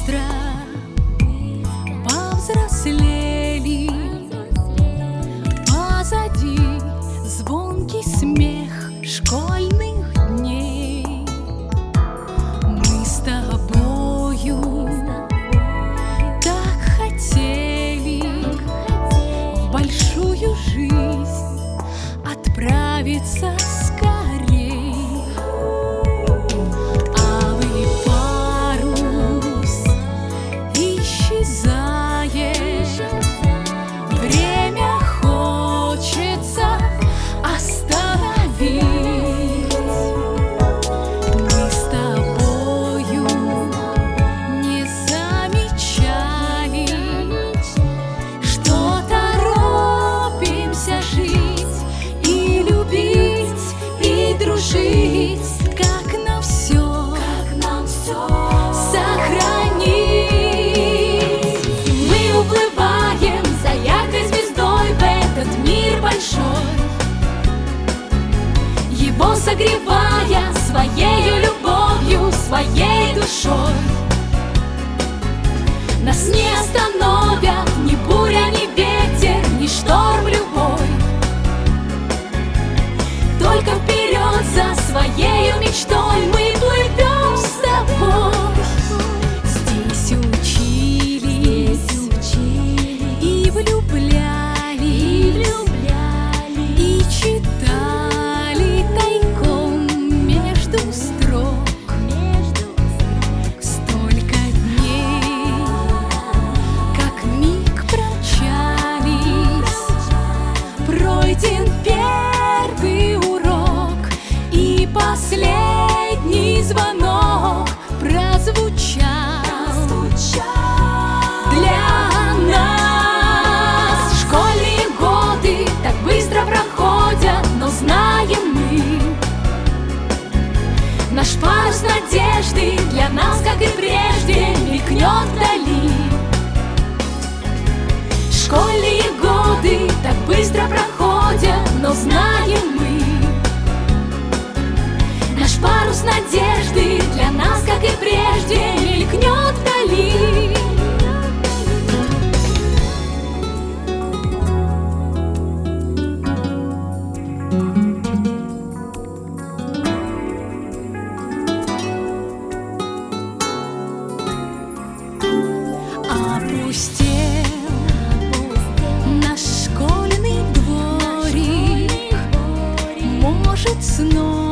быстро повзрослели. Позади звонкий смех школьных дней. Мы с тобою так хотели в большую жизнь отправиться скорей. Алый парус исчезает, время хочется остановить. Мы с тобою не замечали, что торопимся жить и любить, и дружить. Как нам все сохранить. Мы уплываем за яркой звездой в этот мир большой, его согревая своею любовью, своей душой. Нас не остановят ни буря, ни ветер, ни шторм любой. Только вперед за своею мечтой мы плывем с тобой. Здесь учились и влюблялись, и читали тайком между строк. Столько дней, как миг промчались, пройден первый урок, и последний звонок прозвучал для нас. Школьные годы так быстро проходят, но знаем мы, наш парус надежды для нас, как и прежде, мелькнет вдали. Школьные годы так быстро проходят, но знаем мы, наш парус надежды для нас, как и прежде, мелькнет вдали. Опустел наш школьный дворик, может, снова